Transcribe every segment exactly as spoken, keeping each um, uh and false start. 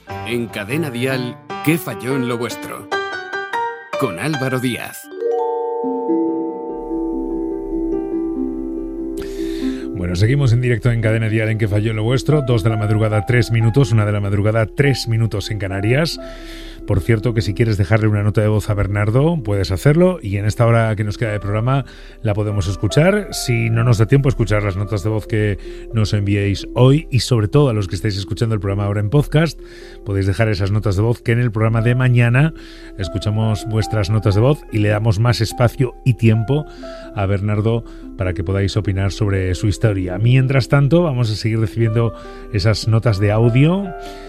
En Cadena Dial, ¿qué falló en lo vuestro? Con Álvaro Díaz. Bueno, seguimos en directo en Cadena Dial en ¿Qué falló en lo vuestro? Dos de la madrugada, tres minutos. Una de la madrugada, tres minutos en Canarias. Por cierto, que si quieres dejarle una nota de voz a Bernardo, puedes hacerlo. Y en esta hora que nos queda de programa, la podemos escuchar. Si no nos da tiempo a escuchar las notas de voz que nos enviéis hoy, y sobre todo a los que estáis escuchando el programa ahora en podcast, podéis dejar esas notas de voz, que en el programa de mañana escuchamos vuestras notas de voz y le damos más espacio y tiempo a Bernardo para que podáis opinar sobre su historia. Mientras tanto, vamos a seguir recibiendo esas notas de audio,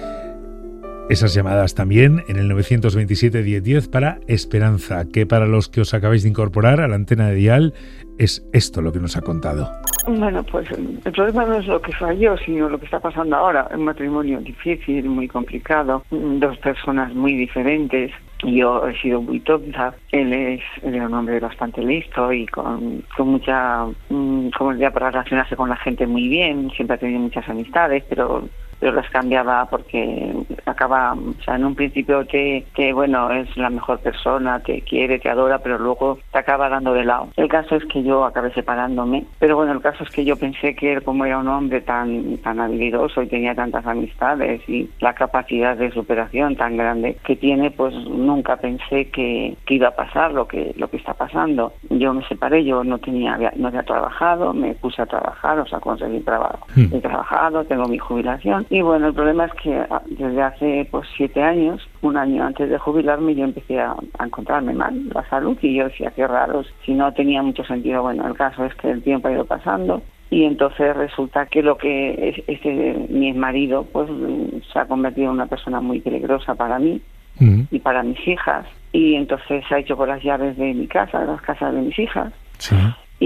esas llamadas también en el nueve dos siete, diez diez para Esperanza, que para los que os acabáis de incorporar a la antena de Dial es esto lo que nos ha contado. Bueno, pues el problema no es lo que falló, sino lo que está pasando ahora. Un matrimonio difícil, muy complicado, dos personas muy diferentes. Yo he sido muy tonta, él es, él era un hombre bastante listo y con, con mucha mmm, comodidad para relacionarse con la gente muy bien, siempre ha tenido muchas amistades, pero pero las cambiaba porque acaba, o sea, en un principio te, te, bueno, es la mejor persona, te quiere, te adora, pero luego te acaba dando de lado. El caso es que yo acabé separándome, pero bueno, el caso es que yo pensé que él, como era un hombre tan, tan habilidoso y tenía tantas amistades y la capacidad de superación tan grande que tiene, pues nunca pensé que, que iba a pasar lo que, lo que está pasando. Yo me separé, yo no tenía, no había trabajado, me puse a trabajar, o sea, conseguí trabajo. Mm. He trabajado, tengo mi jubilación. Y bueno, el problema es que desde hace pues siete años, un año antes de jubilarme, yo empecé a, a encontrarme mal la salud y yo decía, qué raro, si no tenía mucho sentido. Bueno, el caso es que el tiempo ha ido pasando y entonces resulta que lo que es este mi marido pues se ha convertido en una persona muy peligrosa para mí uh-huh. y para mis hijas, y entonces se ha hecho con las llaves de mi casa, de las casas de mis hijas. Sí.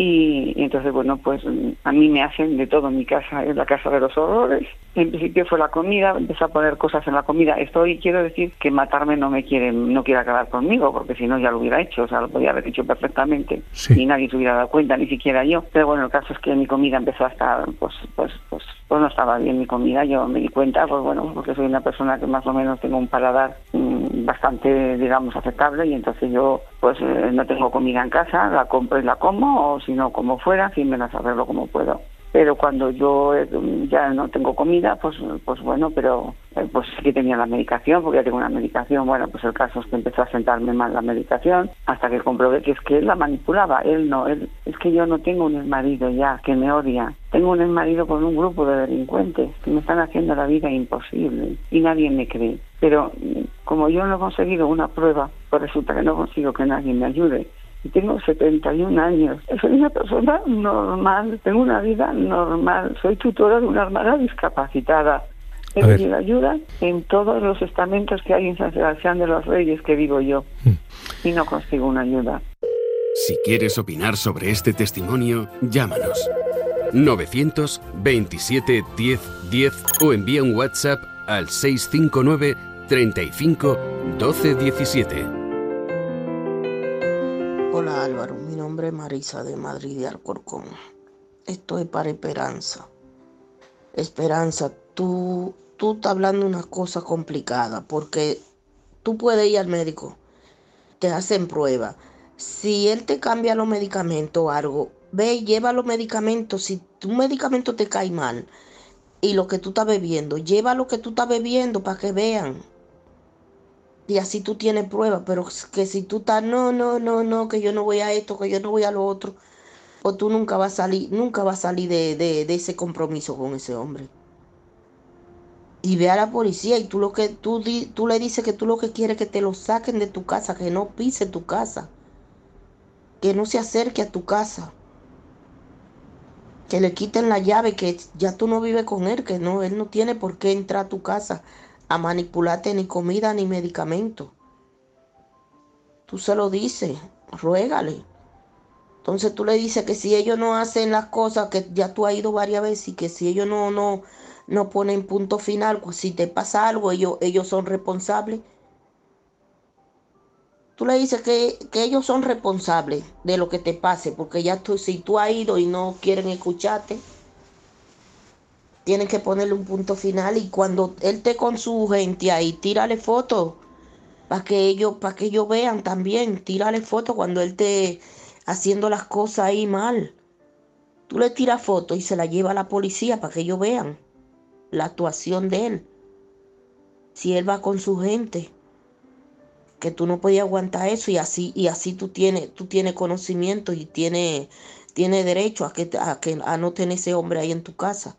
Y, y entonces, bueno, pues a mí me hacen de todo en mi casa, es la casa de los horrores. En principio fue la comida, empecé a poner cosas en la comida. Estoy, quiero decir que matarme no me quiere, no quiere acabar conmigo, porque si no ya lo hubiera hecho, o sea, lo podía haber hecho perfectamente sí. y nadie se hubiera dado cuenta, ni siquiera yo. Pero bueno, el caso es que mi comida empezó a estar, pues, pues, pues, pues no estaba bien mi comida, yo me di cuenta, pues bueno, porque soy una persona que más o menos tengo un paladar mmm, bastante, digamos, aceptable, y entonces yo, pues eh, no tengo comida en casa, la compro y la como, o si no, como fuera, si me las arreglo como puedo. Pero cuando yo ya no tengo comida, pues pues bueno, pero pues sí que tenía la medicación, porque ya tengo una medicación. Bueno, pues el caso es que empezó a sentarme mal la medicación, hasta que comprobé que es que él la manipulaba, él no, él es que yo no tengo un exmarido ya, que me odia. Tengo un exmarido con un grupo de delincuentes que me están haciendo la vida imposible y nadie me cree. Pero como yo no he conseguido una prueba, pues resulta que no consigo que nadie me ayude. Y tengo setenta y un años. Soy una persona normal, tengo una vida normal. Soy tutora de una hermana discapacitada. He pedido ayuda en todos los estamentos que hay en San Sebastián de los Reyes que vivo yo. Y no consigo una ayuda. Si quieres opinar sobre este testimonio, llámanos. novecientos veintisiete diez diez o envía un WhatsApp al seis cinco nueve treinta y cinco doce diecisiete. Hola Álvaro, mi nombre es Marisa de Madrid de Alcorcón. Estoy para Esperanza. Esperanza, tú, tú estás hablando una cosa complicada, porque tú puedes ir al médico, te hacen prueba. Si él te cambia los medicamentos o algo, ve y lleva los medicamentos. Si tu medicamento te cae mal y lo que tú estás bebiendo, lleva lo que tú estás bebiendo para que vean. Y así tú tienes pruebas, pero que si tú estás, no, no, no, no, que yo no voy a esto, que yo no voy a lo otro, pues tú nunca vas a salir, nunca vas a salir de, de, de ese compromiso con ese hombre. Y ve a la policía y tú lo que tú, tú le dices que tú lo que quieres es que te lo saquen de tu casa, que no pise tu casa, que no se acerque a tu casa, que le quiten la llave, que ya tú no vives con él, que no, él no tiene por qué entrar a tu casa a manipularte ni comida ni medicamento. Tú se lo dices, ruégale. Entonces tú le dices que si ellos no hacen las cosas, que ya tú has ido varias veces, y que si ellos no, no, no ponen punto final, pues si te pasa algo, ellos, ellos son responsables. Tú le dices que, que ellos son responsables de lo que te pase, porque ya tú, si tú has ido y no quieren escucharte, Tienes que ponerle un punto final y cuando él esté con su gente ahí, tírale fotos para que ellos, para que ellos vean también. Tírale fotos cuando él esté haciendo las cosas ahí mal. Tú le tiras fotos y se la lleva a la policía para que ellos vean la actuación de él. Si él va con su gente, que tú no podías aguantar eso y así y así tú tienes tú tienes conocimiento y tienes tienes derecho a que a que a no tener ese hombre ahí en tu casa.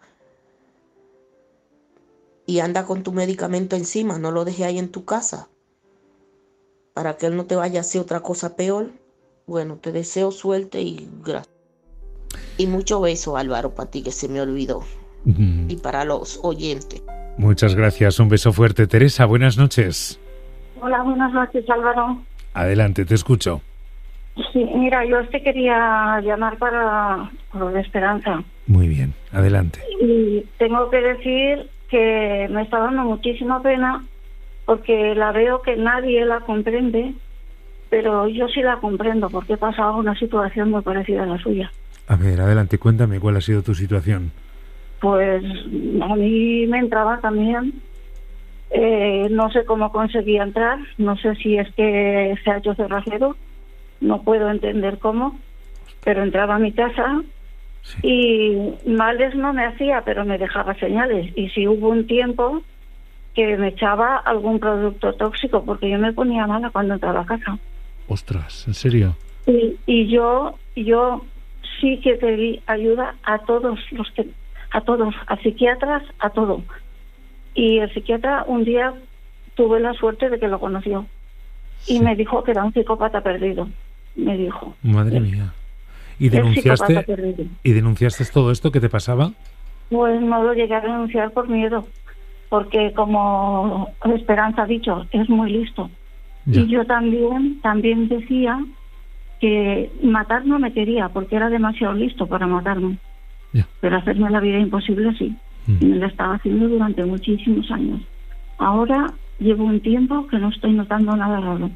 Y anda con tu medicamento encima, no lo dejes ahí en tu casa para que él no te vaya a hacer otra cosa peor. Bueno, te deseo suerte y gracias. Y mucho beso, Álvaro, para ti, que se me olvidó. Mm. Y para los oyentes. Muchas gracias, un beso fuerte. Teresa, buenas noches. Hola, buenas noches, Álvaro. Adelante, te escucho. Sí, mira, yo te quería llamar para, para la Esperanza. Muy bien, adelante. Y tengo que decir que me está dando muchísima pena porque la veo que nadie la comprende, pero yo sí la comprendo porque he pasado una situación muy parecida a la suya. A ver, adelante, cuéntame cuál ha sido tu situación. Pues a mí me entraba también, eh, no sé cómo conseguía entrar, no sé si es que se ha hecho cerrajero, no puedo entender cómo, pero entraba a mi casa. Sí. Y males no me hacía, pero me dejaba señales. Y si hubo un tiempo que me echaba algún producto tóxico, porque yo me ponía mala cuando entraba a casa. Ostras, ¿en serio? Y, y yo yo sí que pedí ayuda a todos los que, a todos, a psiquiatras, a todo. Y el psiquiatra un día tuve la suerte de que lo conoció. Sí. Y me dijo que era un psicópata perdido. Me dijo. Madre mía. ¿Y denunciaste, ¿Y denunciaste todo esto que te pasaba? Pues no lo llegué a denunciar por miedo, porque como Esperanza ha dicho, es muy listo. Ya. Y yo también también decía que matar no me quería, porque era demasiado listo para matarme. Ya. Pero hacerme la vida imposible sí. Mm. Y me la estaba haciendo durante muchísimos años. Ahora llevo un tiempo que no estoy notando nada raro.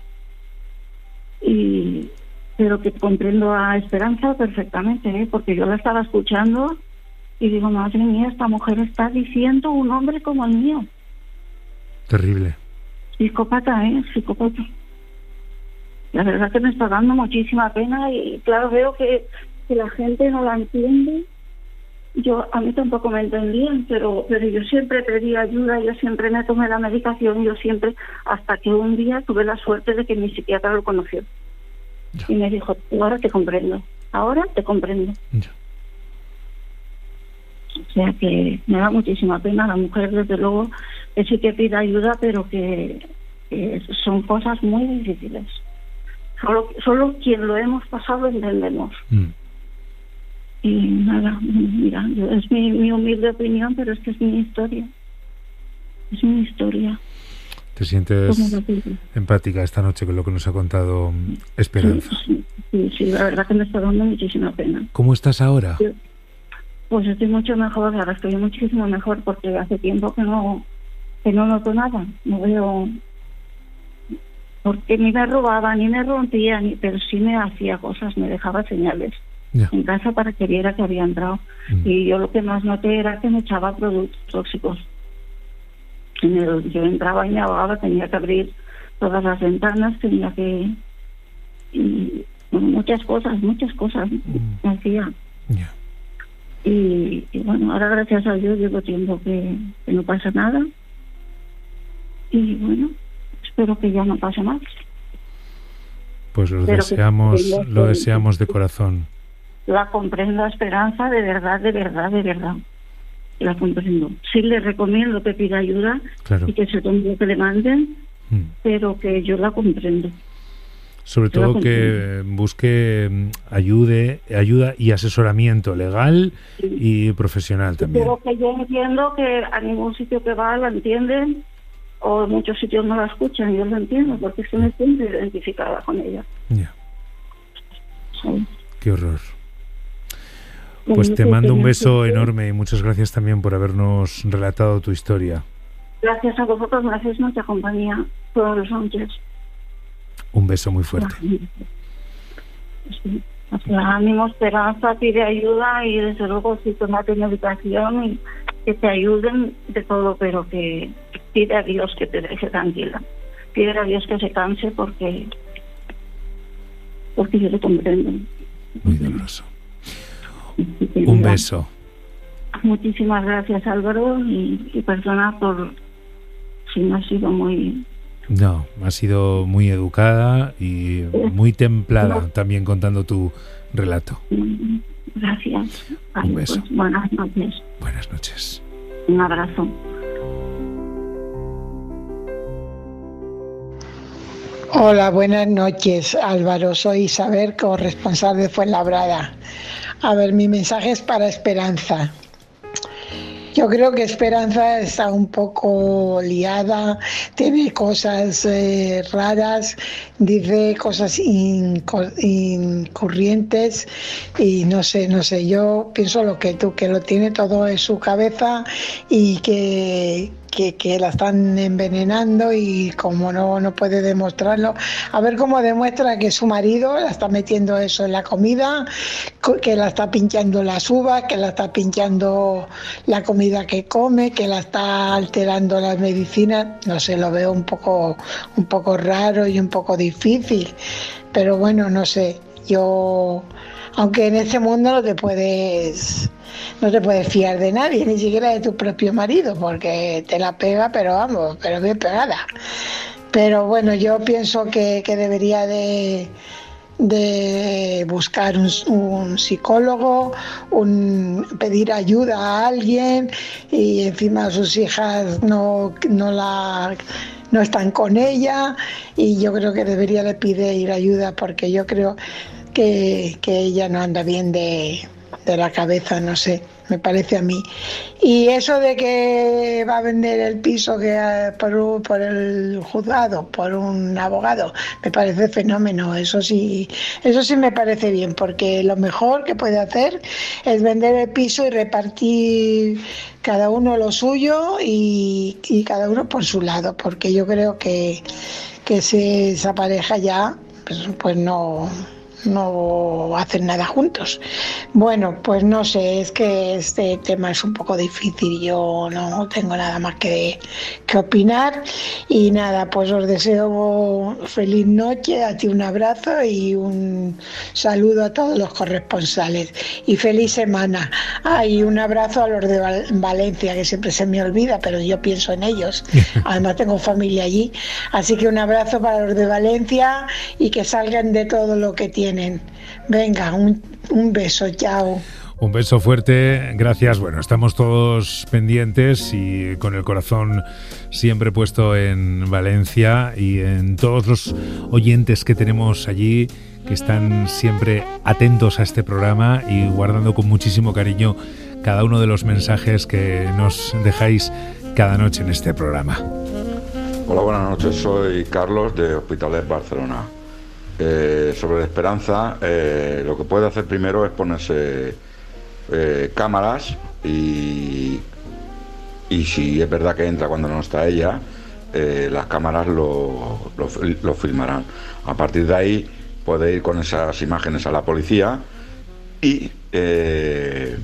Y... pero que comprendo a Esperanza perfectamente, ¿eh? Porque yo la estaba escuchando y digo, madre mía, esta mujer está diciendo un hombre como el mío. Terrible. Psicópata, ¿eh? Psicópata. La verdad que me está dando muchísima pena y claro, veo que, que la gente no la entiende. Yo, a mí tampoco me entendían, pero, pero yo siempre pedí ayuda, yo siempre me tomé la medicación, yo siempre, hasta que un día tuve la suerte de que mi psiquiatra lo conoció. Ya. Y me dijo, ahora te comprendo, ahora te comprendo. Ya. O sea que me da muchísima pena. La mujer, desde luego, que sí que pide ayuda, pero que, que son cosas muy difíciles. Solo, solo quien lo hemos pasado entendemos. Mm. Y nada, mira, es mi, mi humilde opinión, pero es que es mi historia. Es mi historia. ¿Te sientes empática esta noche con lo que nos ha contado Esperanza? Sí, sí, sí, la verdad que me está dando muchísima pena. ¿Cómo estás ahora? Pues estoy mucho mejor, ahora estoy muchísimo mejor porque hace tiempo que no que no noto nada, no veo, porque ni me robaba, ni me rompía, ni, pero sí me hacía cosas, me dejaba señales ya. En casa para que viera que había entrado. Mm. Y yo lo que más noté era que me echaba productos tóxicos. Yo entraba y me ahogaba, tenía que abrir todas las ventanas, tenía que... Y, bueno, muchas cosas, muchas cosas me hacía. Yeah. Y, y bueno, ahora gracias a Dios llevo tiempo que, que no pasa nada. Y bueno, espero que ya no pase más. Pues lo espero deseamos, que, que lo deseamos de corazón. La comprendo, Esperanza, de verdad, de verdad, de verdad. La comprendo. Sí le recomiendo que pida ayuda, claro, y que se tome lo que le manden, mm. pero que yo la comprendo. Sobre yo todo que busque ayude, ayuda y asesoramiento legal, sí, y profesional también. Pero que yo entiendo que a ningún sitio que va la entienden, o en muchos sitios no la escuchan, yo lo entiendo, porque es que me siento identificada con ella. Ya. Sí. Qué horror. Pues te mando un beso enorme y muchas gracias también por habernos relatado tu historia. Gracias a vosotros, me hacéis mucha compañía todos los noches. Un beso muy fuerte. Sí. O sea, ánimo, Esperanza, pide ayuda y desde luego si tomate medicación y, que te ayuden de todo, pero que pide a Dios que te deje tranquila. Pide a Dios que se canse porque, porque yo le comprendo. Muy doloroso. Un beso. Muchísimas gracias, Álvaro, y, y perdona por si no ha sido muy... No, ha sido muy educada y muy templada no. también contando tu relato. Gracias. Vale, un beso. Pues, buenas noches. Buenas noches. Un abrazo. Hola, buenas noches, Álvaro. Soy Isabel, corresponsal de Fuenlabrada. A ver, mi mensaje es para Esperanza. Yo creo que Esperanza está un poco liada, tiene cosas eh, raras, dice cosas inco- incurrientes y no sé, no sé, yo pienso lo que tú, que lo tiene todo en su cabeza y que... Que, que la están envenenando y como no, no puede demostrarlo, a ver cómo demuestra que su marido la está metiendo eso en la comida, que la está pinchando las uvas, que la está pinchando la comida que come, que la está alterando las medicinas. No sé, lo veo un poco, un poco raro y un poco difícil, pero bueno, no sé, yo, aunque en este mundo no te puedes... No te puedes fiar de nadie, ni siquiera de tu propio marido, porque te la pega, pero vamos, pero bien pegada. Pero bueno, yo pienso que, que debería de, de buscar un, un psicólogo, un, pedir ayuda a alguien, y encima sus hijas no, no la... no están con ella, y yo creo que debería de pedir ayuda, porque yo creo que, que ella no anda bien de... de la cabeza, no sé, me parece a mí. Y eso de que va a vender el piso que por, por el juzgado, por un abogado, me parece fenómeno. Eso sí, eso sí me parece bien, porque lo mejor que puede hacer es vender el piso y repartir cada uno lo suyo y, y cada uno por su lado, porque yo creo que, que si esa pareja ya, pues, pues no... no hacen nada juntos. Bueno, pues no sé, es que este tema es un poco difícil, yo no tengo nada más que, que opinar y nada, pues os deseo feliz noche, a ti un abrazo y un saludo a todos los corresponsales y feliz semana. Ah, y un abrazo a los de Val- Valencia, que siempre se me olvida, pero yo pienso en ellos, además tengo familia allí, así que un abrazo para los de Valencia y que salgan de todo lo que tienen. Venga, un, un beso, chao. Un beso fuerte, gracias. Bueno, estamos todos pendientes y con el corazón siempre puesto en Valencia y en todos los oyentes que tenemos allí, que están siempre atentos a este programa y guardando con muchísimo cariño cada uno de los mensajes que nos dejáis cada noche en este programa. Hola, buenas noches. Soy Carlos de Hospitalet Barcelona. Eh, sobre la Esperanza, eh, lo que puede hacer primero es ponerse eh, cámaras y, y si es verdad que entra cuando no está ella, eh, las cámaras lo, lo, lo filmarán. A partir de ahí puede ir con esas imágenes a la policía y, eh,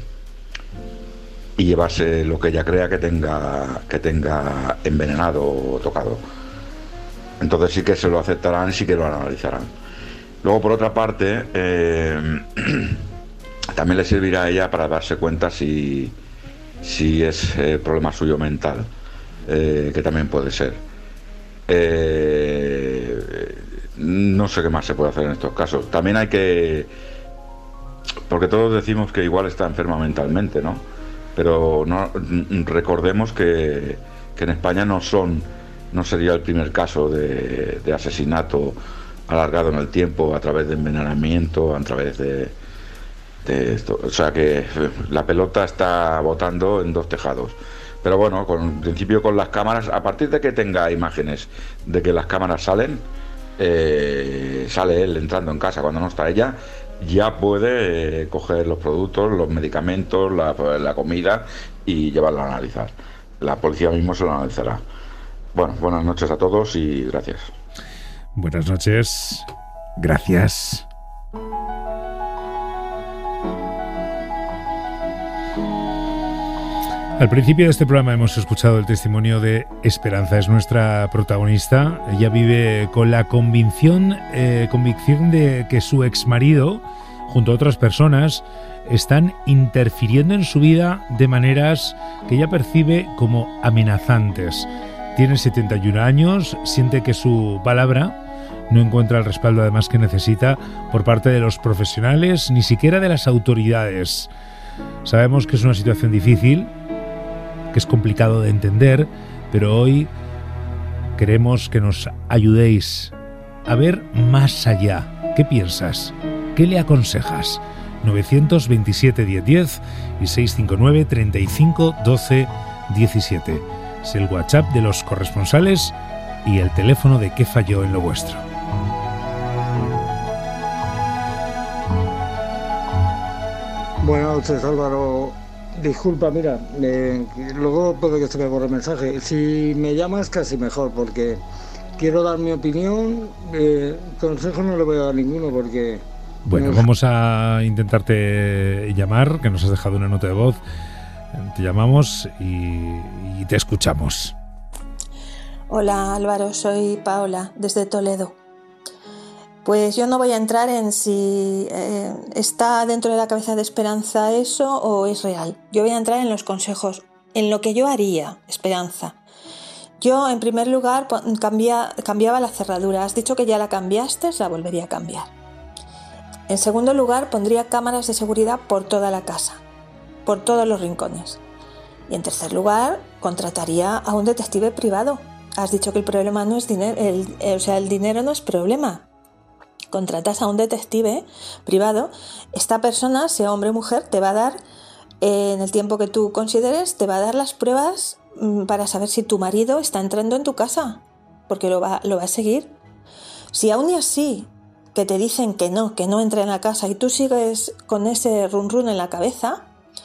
y llevarse lo que ella crea que tenga, que tenga envenenado o tocado. Entonces sí que se lo aceptarán, sí que lo analizarán. Luego, por otra parte, eh, también le servirá a ella para darse cuenta si, si es eh, problema suyo mental, eh, que también puede ser. Eh, no sé qué más se puede hacer en estos casos. También hay que... Porque todos decimos que igual está enferma mentalmente, ¿no? Pero no, recordemos que, que en España no son... no sería el primer caso de, de asesinato alargado en el tiempo a través de envenenamiento, a través de, de esto. O sea que la pelota está botando en dos tejados. Pero bueno, con, en principio con las cámaras, a partir de que tenga imágenes de que las cámaras salen, eh, sale él entrando en casa cuando no está ella, ya puede eh, coger los productos, los medicamentos, la, la comida y llevarlo a analizar. La policía mismo se lo analizará. Bueno, buenas noches a todos y gracias. Buenas noches. Gracias. Al principio de este programa hemos escuchado el testimonio de Esperanza, es nuestra protagonista. Ella vive con la convicción, eh, convicción de que su exmarido, junto a otras personas, están interfiriendo en su vida de maneras que ella percibe como amenazantes. Tiene setenta y un años, siente que su palabra no encuentra el respaldo además que necesita por parte de los profesionales, ni siquiera de las autoridades. Sabemos que es una situación difícil, que es complicado de entender, pero hoy queremos que nos ayudéis a ver más allá. ¿Qué piensas? ¿Qué le aconsejas? novecientos veintisiete diez diez y seiscientos cincuenta y nueve treinta y cinco doce diecisiete. Es el WhatsApp de los corresponsales y el teléfono de ¿Qué falló en lo vuestro? Buenas noches, Álvaro. Disculpa, mira, eh, luego puede que se me borre el mensaje. Si me llamas, casi mejor, porque quiero dar mi opinión. Eh, consejo no le voy a dar ninguno, porque... Bueno, no... vamos a intentarte llamar, que nos has dejado una nota de voz. Te llamamos y, y te escuchamos. Hola, Álvaro, soy Paola, desde Toledo. Pues yo no voy a entrar en si eh, está dentro de la cabeza de Esperanza eso o es real. Yo voy a entrar en los consejos, en lo que yo haría, Esperanza. Yo, en primer lugar, cambia, cambiaba la cerradura. Has dicho que ya la cambiaste, la volvería a cambiar. En segundo lugar, pondría cámaras de seguridad por toda la casa, por todos los rincones. Y en tercer lugar, contrataría a un detective privado. Has dicho que el problema no es dinero, el, eh, o sea, el dinero no es problema. Contratas a un detective privado, esta persona, sea hombre o mujer, te va a dar, eh, en el tiempo que tú consideres, te va a dar las pruebas mm, para saber si tu marido está entrando en tu casa, porque lo va, lo va a seguir. Si aún y así que te dicen que no, que no entra en la casa y tú sigues con ese run run en la cabeza,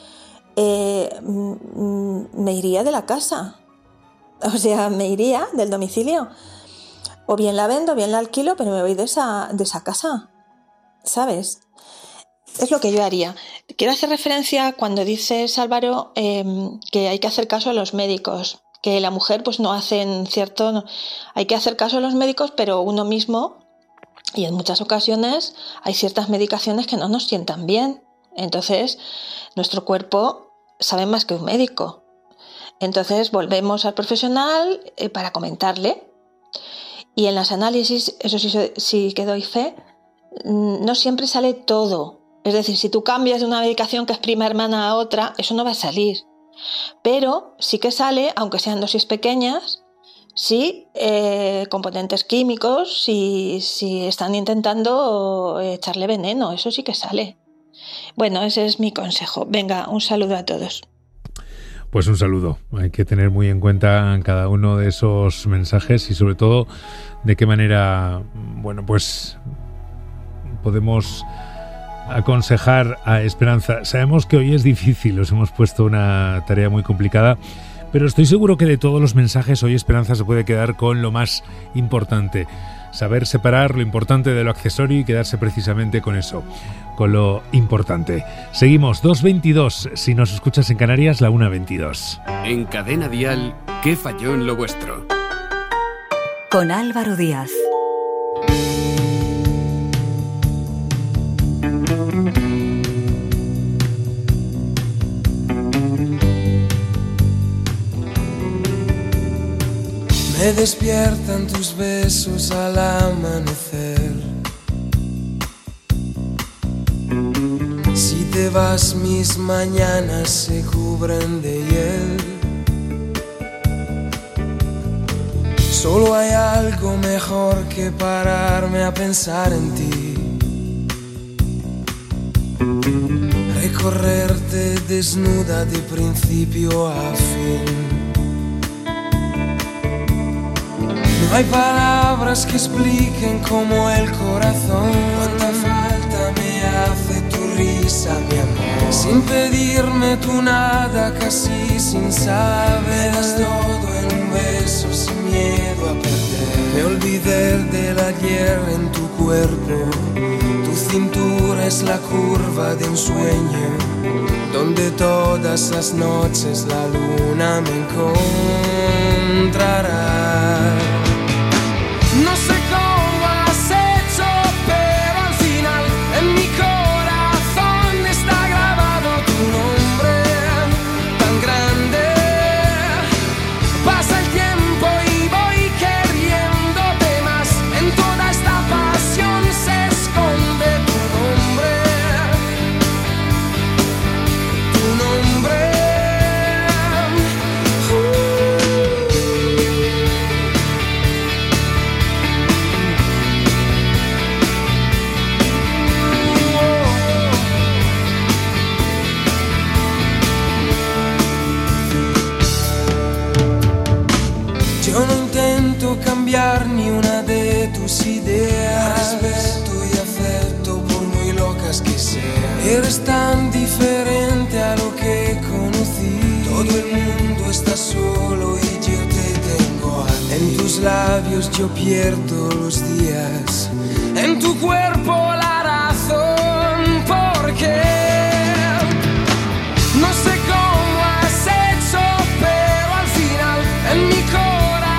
eh, mm, me iría de la casa, o sea, me iría del domicilio. O bien la vendo, o bien la alquilo, pero me voy de esa, de esa casa, ¿sabes? Es lo que yo haría. Quiero hacer referencia cuando dices, Álvaro, eh, que hay que hacer caso a los médicos, que la mujer pues no hacen cierto... No, hay que hacer caso a los médicos, pero uno mismo, y en muchas ocasiones, hay ciertas medicaciones que no nos sientan bien. Entonces, nuestro cuerpo sabe más que un médico. Entonces, volvemos al profesional eh, para comentarle. Y en los análisis, eso sí, sí que doy fe, no siempre sale todo. Es decir, si tú cambias de una medicación que es prima hermana a otra, eso no va a salir. Pero sí que sale, aunque sean dosis pequeñas, sí eh, componentes químicos, si, si están intentando echarle veneno, eso sí que sale. Bueno, ese es mi consejo. Venga, un saludo a todos. Pues un saludo. Hay que tener muy en cuenta cada uno de esos mensajes y sobre todo de qué manera, bueno, pues podemos aconsejar a Esperanza. Sabemos que hoy es difícil, os hemos puesto una tarea muy complicada, pero estoy seguro que de todos los mensajes hoy Esperanza se puede quedar con lo más importante. Saber separar lo importante de lo accesorio y quedarse precisamente con eso, con lo importante. Seguimos, dos veintidós, si nos escuchas en Canarias, la una veintidós. En Cadena Dial, ¿qué falló en lo vuestro? Con Álvaro Díaz. Me despiertan tus besos al amanecer. Si te vas, mis mañanas se cubren de hiel. Solo hay algo mejor que pararme a pensar en ti. Recorrerte desnuda de principio a fin. No hay palabras que expliquen como el corazón. Cuánta falta me hace tu risa, mi amor. Sin pedirme tú nada, casi sin saber. Me das todo en un beso, sin miedo a perder. Me olvidé del ayer en tu cuerpo. Tu cintura es la curva de un sueño, donde todas las noches la luna me encontrará. No sé cómo has hecho, pero al final en mi corazón está grabado tu nombre tan grande. Pasa el tiempo y voy queriéndote más. En toda esta pasión se esconde tu nombre, tu nombre. Yo no intento cambiar ni una de tus ideas, respeto y acepto por muy locas que sean. Eres tan diferente a lo que conocí. Todo el mundo está solo y yo te tengo a ti. En tus labios yo pierdo los días, en tu cuerpo la razón. Porque no sé cómo has hecho, pero al final en mi corazón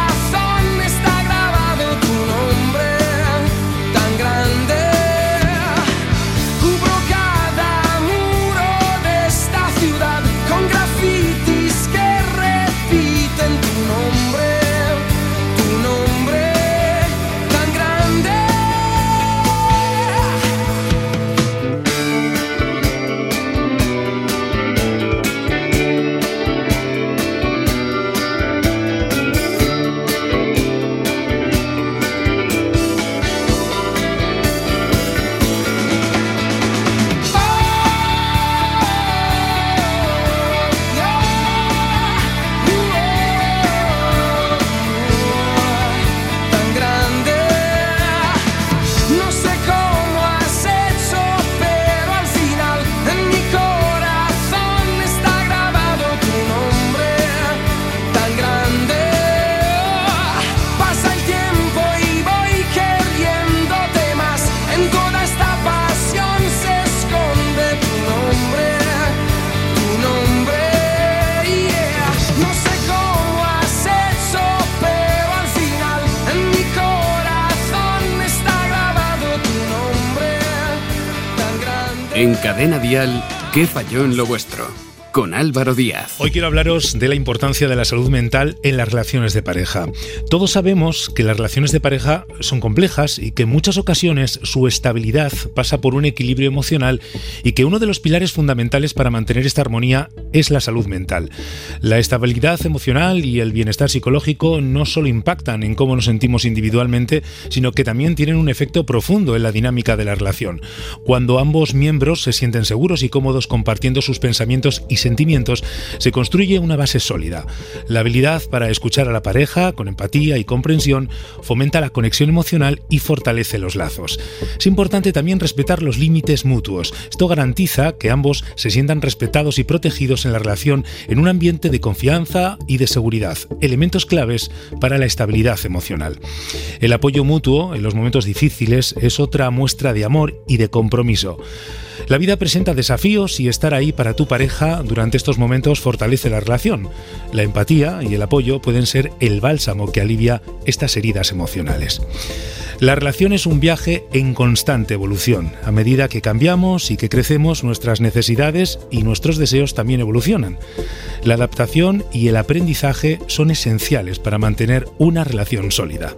En Cadena Dial, ¿qué falló en lo vuestro? Con Álvaro Díaz. Hoy quiero hablaros de la importancia de la salud mental en las relaciones de pareja. Todos sabemos que las relaciones de pareja son complejas y que en muchas ocasiones su estabilidad pasa por un equilibrio emocional y que uno de los pilares fundamentales para mantener esta armonía es la salud mental. La estabilidad emocional y el bienestar psicológico no solo impactan en cómo nos sentimos individualmente, sino que también tienen un efecto profundo en la dinámica de la relación. Cuando ambos miembros se sienten seguros y cómodos compartiendo sus pensamientos y sentimientos, se construye una base sólida. La habilidad para escuchar a la pareja con empatía y comprensión fomenta la conexión emocional y fortalece los lazos. Es importante también respetar los límites mutuos. Esto garantiza que ambos se sientan respetados y protegidos en la relación en un ambiente de confianza y de seguridad, elementos claves para la estabilidad emocional. El apoyo mutuo en los momentos difíciles es otra muestra de amor y de compromiso. La vida presenta desafíos y estar ahí para tu pareja durante estos momentos fortalece la relación. La empatía y el apoyo pueden ser el bálsamo que alivia estas heridas emocionales. La relación es un viaje en constante evolución. A medida que cambiamos y que crecemos, nuestras necesidades y nuestros deseos también evolucionan. La adaptación y el aprendizaje son esenciales para mantener una relación sólida.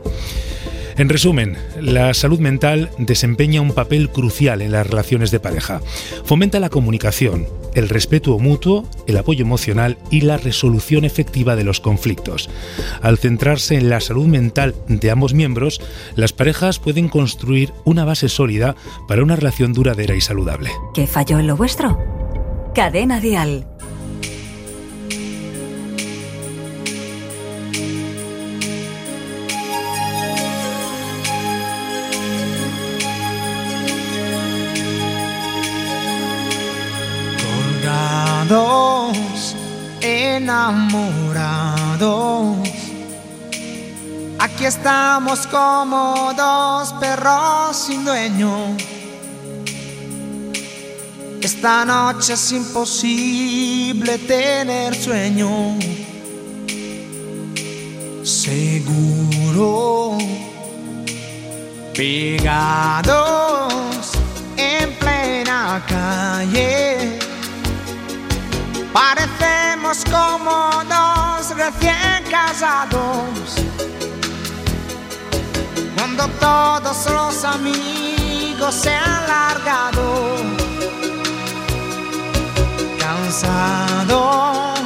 En resumen, la salud mental desempeña un papel crucial en las relaciones de pareja. Fomenta la comunicación, el respeto mutuo, el apoyo emocional y la resolución efectiva de los conflictos. Al centrarse en la salud mental de ambos miembros, las parejas pueden construir una base sólida para una relación duradera y saludable. ¿Qué falló en lo vuestro? Cadena Dial. Enamorados, aquí estamos como dos perros sin dueño, Esta noche es imposible tener sueño seguro, pegados en plena calle. Parecemos como dos recién casados, cuando todos los amigos se han largado, cansados,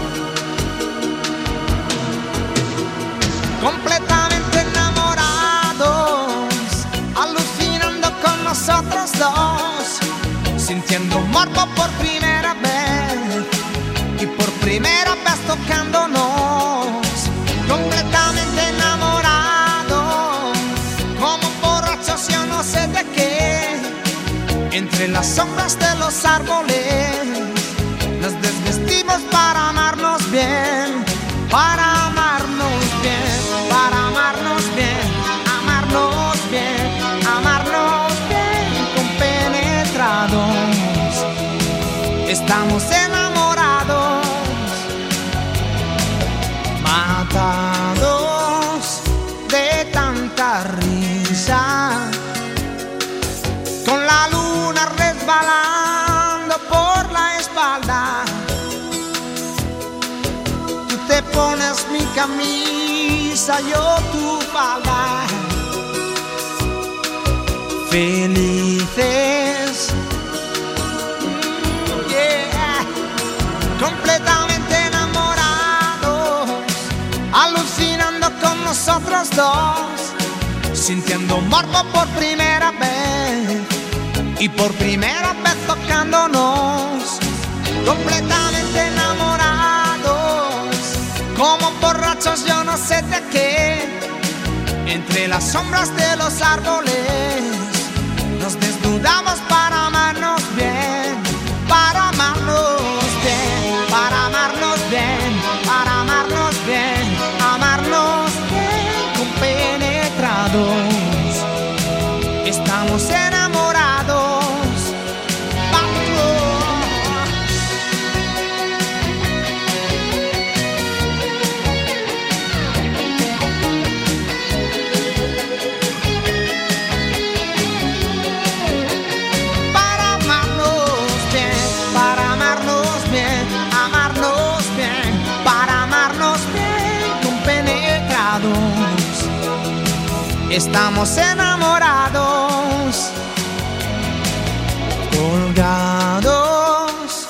completamente enamorados, alucinando con nosotros dos, sintiendo morbo por primera vez y por primera vez tocándonos, completamente enamorados, como borrachos yo no sé de qué, entre las sombras de los árboles nos desvestimos para amarnos bien, para amarnos bien, para amarnos bien, amarnos bien, amarnos bien, compenetrados, estamos enamorados, matados de tanta risa, con la luna resbalando por la espalda. Tú te pones mi camisa, yo tu falda. Felices, yeah, completamente enamorados, alucinando con nosotros dos, sintiendo morbo por primera vez y por primera vez tocándonos, completamente enamorados, como borrachos yo no sé de qué, entre las sombras de los árboles nos desnudamos para amarnos bien, para amarnos bien, para amarnos bien, para amarnos bien, amarnos bien, compenetrados, estamos enamorados. Estamos enamorados, colgados,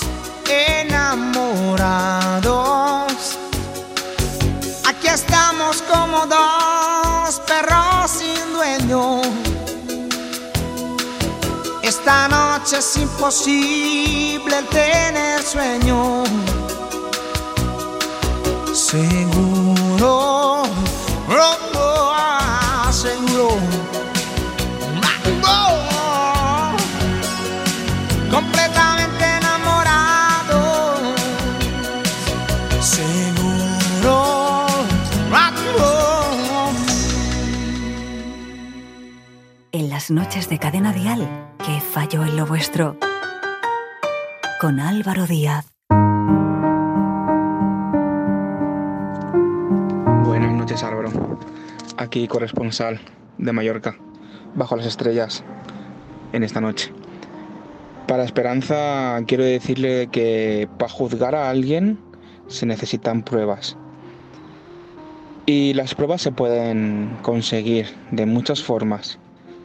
enamorados. Aquí estamos como dos perros sin dueño. Esta noche es imposible el tener sueño seguro. Oh, oh, seguro, oh, completamente enamorado, seguro, oh. En las noches de Cadena Dial, que falló en lo vuestro, con Álvaro Díaz. Buenas noches, Álvaro. Aquí corresponsal de Mallorca, bajo las estrellas, en esta noche. Para Esperanza quiero decirle que para juzgar a alguien se necesitan pruebas. Y las pruebas se pueden conseguir de muchas formas.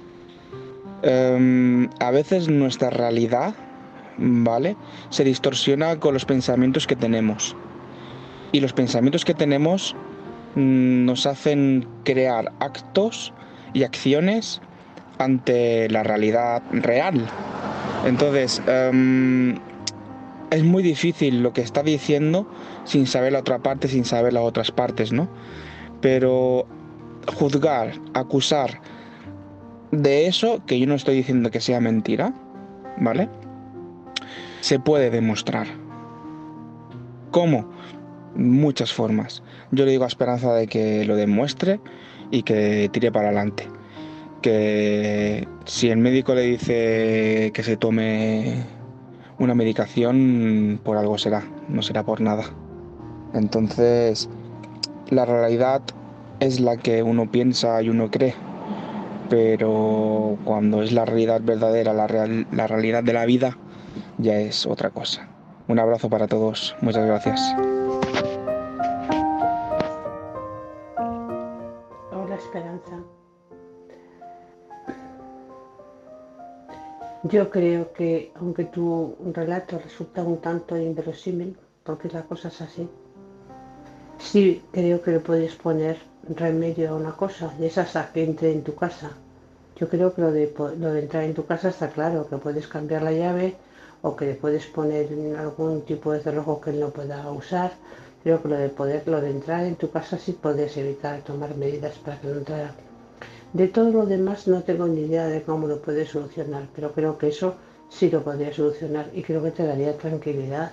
Um, a veces nuestra realidad, ¿vale?, se distorsiona con los pensamientos que tenemos. Y los pensamientos que tenemos nos hacen crear actos y acciones ante la realidad real. Entonces, um, es muy difícil lo que está diciendo sin saber la otra parte, sin saber las otras partes, ¿no? Pero juzgar, acusar de eso, que yo no estoy diciendo que sea mentira, ¿vale?, se puede demostrar. ¿Cómo? Muchas formas. Yo le digo a Esperanza de que lo demuestre y que tire para adelante. Que si el médico le dice que se tome una medicación, por algo será, no será por nada. Entonces, la realidad es la que uno piensa y uno cree, pero cuando es la realidad verdadera, la, real, la realidad de la vida, ya es otra cosa. Un abrazo para todos, muchas gracias. Hola, Esperanza. Yo creo que, aunque tu relato resulta un tanto inverosímil, porque la cosa es así, sí creo que le puedes poner remedio a una cosa, de esas a que entre en tu casa. Yo creo que lo de, lo de entrar en tu casa está claro, que puedes cambiar la llave o que le puedes poner algún tipo de cerrojo que él no pueda usar. Creo que lo de poder, lo de entrar en tu casa sí puedes evitar tomar medidas para que no entrara. De todo lo demás no tengo ni idea de cómo lo puedes solucionar, pero creo que eso sí lo podría solucionar y creo que te daría tranquilidad.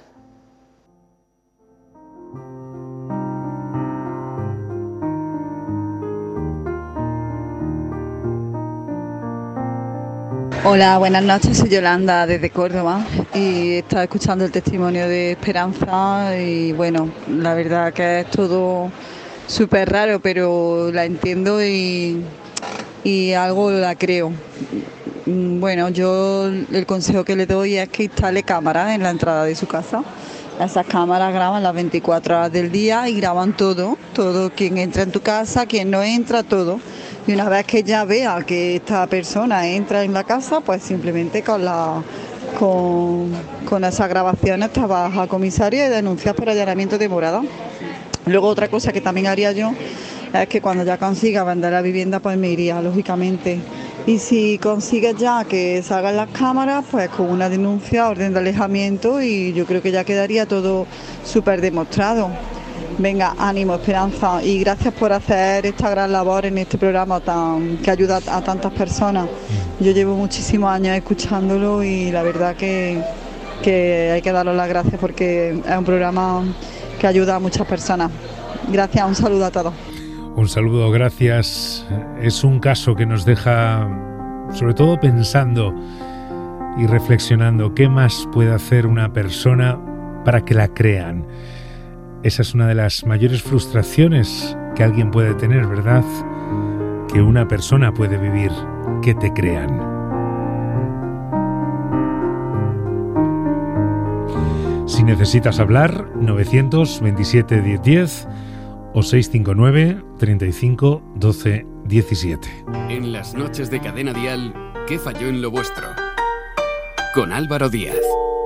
Hola, buenas noches, soy Yolanda desde Córdoba y estaba escuchando el testimonio de Esperanza y bueno, la verdad que es todo súper raro, pero la entiendo y, y algo la creo. Bueno, yo el consejo que le doy es que instale cámaras en la entrada de su casa. Esas cámaras graban las veinticuatro horas del día y graban todo, todo quien entra en tu casa, quien no entra, todo. Y una vez que ya vea que esta persona entra en la casa, pues simplemente con la con, con esas grabaciones te vas a comisaría y denuncias por allanamiento de morada. Luego otra cosa que también haría yo es que cuando ya consiga vender la vivienda, pues me iría, lógicamente. Y si consigues ya que salgan las cámaras, pues con una denuncia, orden de alejamiento y yo creo que ya quedaría todo súper demostrado. Venga, ánimo, Esperanza, y gracias por hacer esta gran labor en este programa tan que ayuda a tantas personas. Yo llevo muchísimos años escuchándolo y la verdad que, que hay que darle las gracias porque es un programa que ayuda a muchas personas. Gracias, un saludo a todos. Un saludo, gracias. Es un caso que nos deja, sobre todo pensando y reflexionando, ¿qué más puede hacer una persona para que la crean? Esa es una de las mayores frustraciones que alguien puede tener, ¿verdad? Que una persona puede vivir, que te crean. Si necesitas hablar, nueve veintisiete diez diez o seiscientos cincuenta y nueve treinta y cinco doce diecisiete. En las noches de Cadena Dial, ¿qué falló en lo vuestro? Con Álvaro Díaz.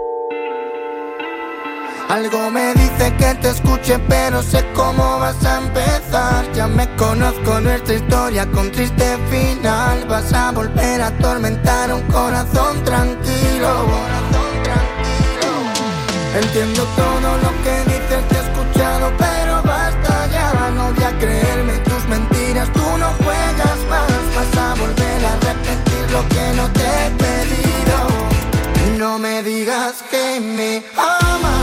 Algo me dice que te escuche, pero sé cómo vas a empezar. Ya me conozco nuestra historia con triste final. Vas a volver a atormentar un corazón tranquilo. Entiendo todo lo que dices, te he escuchado, pero basta ya. No voy a creerme tus mentiras, tú no juegas más. Vas a volver a repetir lo que no te he pedido. No me digas que me amas.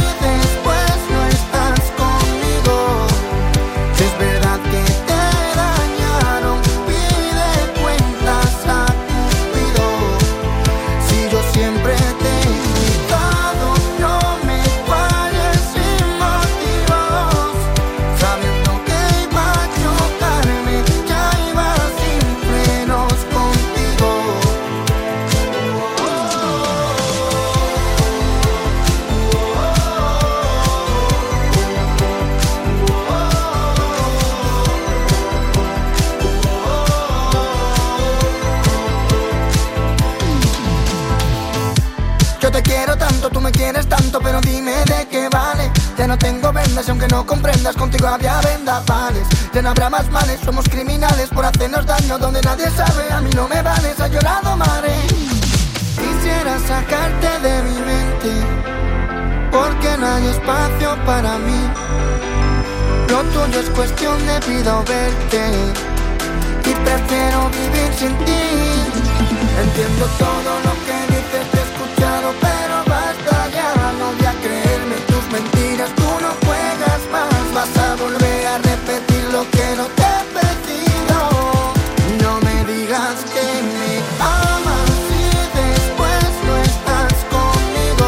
Tú me quieres tanto, pero dime de qué vale. Ya no tengo vendas y aunque no comprendas, contigo había vendavales. Ya no habrá más males, somos criminales por hacernos daño donde nadie sabe. A mí no me vales, ha llorado mare. Quisiera sacarte de mi mente, porque no hay espacio para mí. Lo tuyo es cuestión de vida o verte, y prefiero vivir sin ti. Entiendo todo lo que dices, te he escuchado, pero basta ya. No voy a creerme tus mentiras, tú no juegas más. Vas a volver a repetir lo que no te he pedido. No me digas que me amas y después no estás conmigo.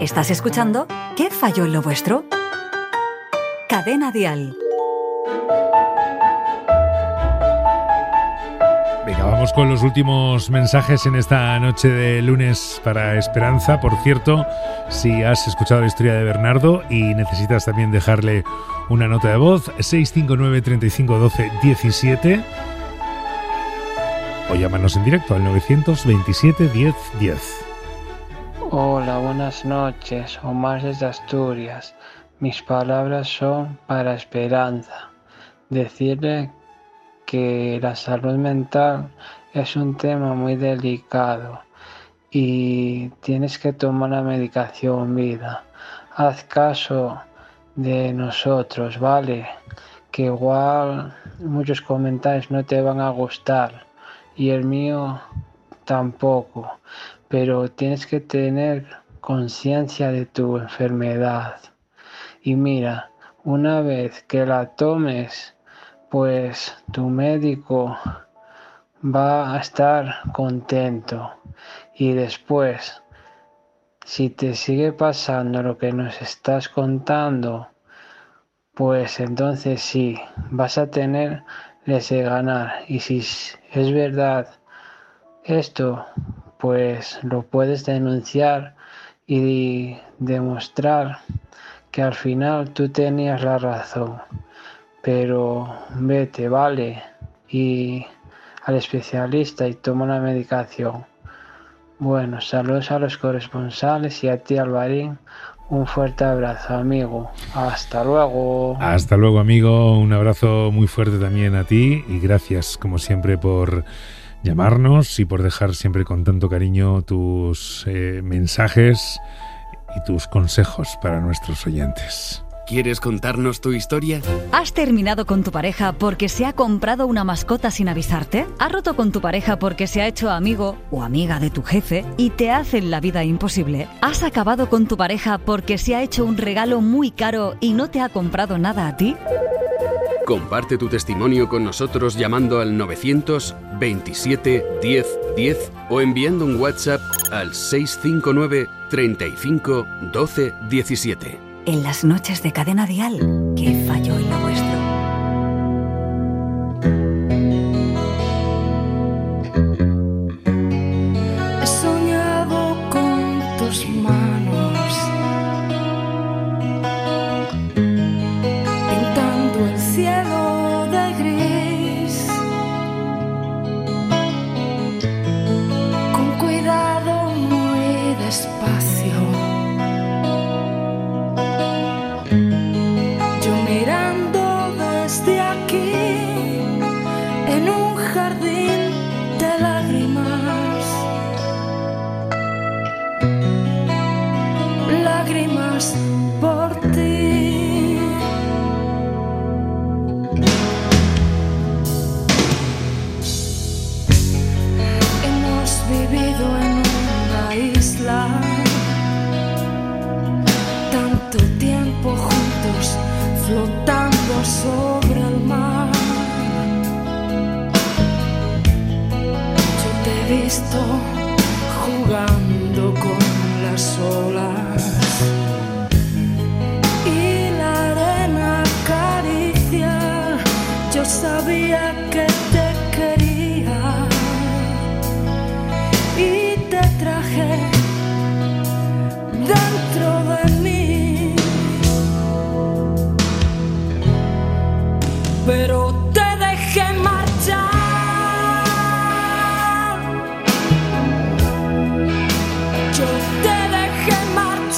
¿Estás escuchando ¿Qué falló en lo vuestro? Cadena Dial. Venga, vamos con los últimos mensajes en esta noche de lunes para Esperanza. Por cierto, si has escuchado la historia de Bernardo y necesitas también dejarle una nota de voz, seis cinco nueve, treinta y cinco, doce, diecisiete, o llámanos en directo al novecientos veintisiete, diez, diez. Hola, buenas noches, Omar desde Asturias. Mis palabras son para Esperanza. Decirle que la salud mental es un tema muy delicado y tienes que tomar la medicación, vida. Haz caso de nosotros, ¿vale? Que igual muchos comentarios no te van a gustar y el mío tampoco, pero tienes que tener conciencia de tu enfermedad. Y mira, una vez que la tomes, pues tu médico va a estar contento. Y después, si te sigue pasando lo que nos estás contando, pues entonces sí, vas a tener ese ganar. Y si es verdad esto, pues lo puedes denunciar y demostrar que al final tú tenías la razón. Pero vete, vale, y al especialista y toma la medicación. Bueno, saludos a los corresponsales y a ti, Alvarín. Un fuerte abrazo, amigo. Hasta luego. Hasta luego, amigo. Un abrazo muy fuerte también a ti y gracias, como siempre, por llamarnos y por dejar siempre con tanto cariño tus eh, mensajes y tus consejos para nuestros oyentes. ¿Quieres contarnos tu historia? ¿Has terminado con tu pareja porque se ha comprado una mascota sin avisarte? ¿Has roto con tu pareja porque se ha hecho amigo o amiga de tu jefe y te hacen la vida imposible? ¿Has acabado con tu pareja porque se ha hecho un regalo muy caro y no te ha comprado nada a ti? Comparte tu testimonio con nosotros llamando al novecientos veintisiete, diez, diez o enviando un WhatsApp al seis cinco nueve, treinta y cinco, doce, diecisiete. En las noches de Cadena Dial, ¿qué falló en lo vuestro? He soñado con tus manos, pintando el cielo de gris, con cuidado, muy despacio. Por ti hemos vivido en una isla tanto tiempo juntos, flotando sobre el mar. Yo te he visto jugando con las olas. Yo sabía que te quería y te traje dentro de mí, pero te dejé marchar. Yo te dejé marchar.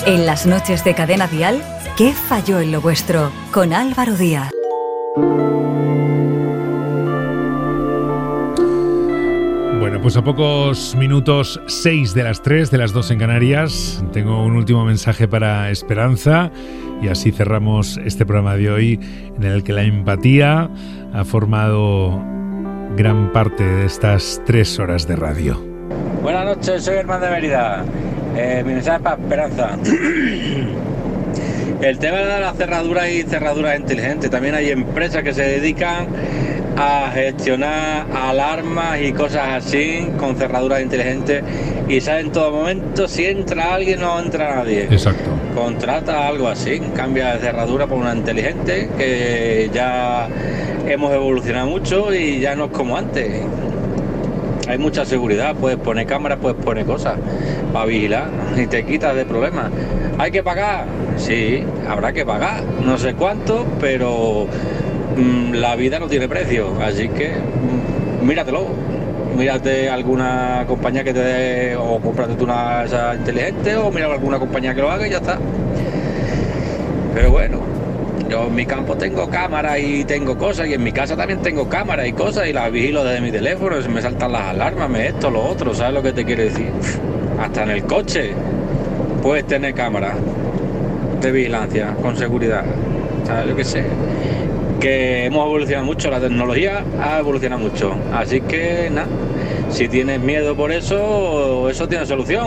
En las noches de Cadena Dial, ¿qué falló en lo vuestro? Con Álvaro Díaz. Bueno, pues a pocos minutos, seis de las tres, de las dos en Canarias, tengo un último mensaje para Esperanza y así cerramos este programa de hoy en el que la empatía ha formado gran parte de estas tres horas de radio. Buenas noches, soy Germán de Mérida. Eh, mi mensaje es para Esperanza. El tema de las cerraduras y cerraduras inteligentes. También hay empresas que se dedican a gestionar alarmas y cosas así con cerraduras inteligentes y sabe en todo momento si entra alguien o no entra nadie. Exacto. Contrata algo así, cambia de cerradura por una inteligente, que ya hemos evolucionado mucho y ya no es como antes. Hay mucha seguridad, puedes poner cámaras, puedes poner cosas para vigilar y te quitas de problemas. ¿Hay que pagar? Sí, habrá que pagar, no sé cuánto, pero mmm, la vida no tiene precio, así que mmm, míratelo, mírate alguna compañía que te dé, o cómprate tú una esa inteligente, o mira alguna compañía que lo haga y ya está. Pero bueno, yo en mi campo tengo cámaras y tengo cosas, y en mi casa también tengo cámaras y cosas, y las vigilo desde mi teléfono, y me saltan las alarmas, me esto, lo otro, ¿sabes lo que te quiero decir? Hasta en el coche puedes tener cámaras de vigilancia con seguridad, ¿sabes? Yo qué sé, que hemos evolucionado mucho, la tecnología ha evolucionado mucho, así que nada, si tienes miedo por eso, eso tiene solución.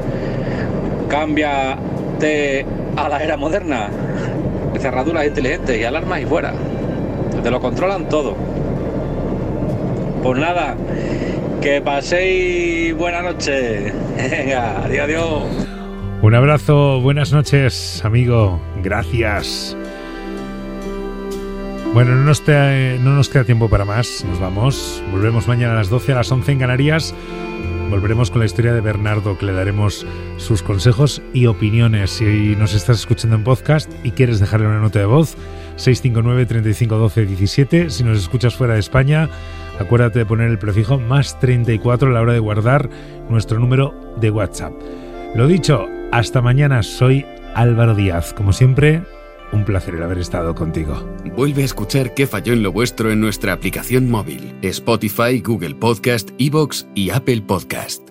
Cámbiate a la era moderna, cerraduras inteligentes y alarmas y fuera, te lo controlan todo. Pues nada, que paséis buena noche. Venga, adiós, adiós. Un abrazo, buenas noches, amigo, gracias. Bueno, no nos, te, no nos queda tiempo para más, nos vamos. Volvemos mañana a las doce, a las once en Canarias. Volveremos con la historia de Bernardo, que le daremos sus consejos y opiniones. Si nos estás escuchando en podcast y quieres dejarle una nota de voz, seis cinco nueve, treinta y cinco, doce, diecisiete. Si nos escuchas fuera de España, acuérdate de poner el prefijo más treinta y cuatro a la hora de guardar nuestro número de WhatsApp. Lo dicho, hasta mañana. Soy Álvaro Díaz. Como siempre, un placer el haber estado contigo. Vuelve a escuchar ¿Qué falló en lo vuestro? En nuestra aplicación móvil, Spotify, Google Podcast, iVoox y Apple Podcast.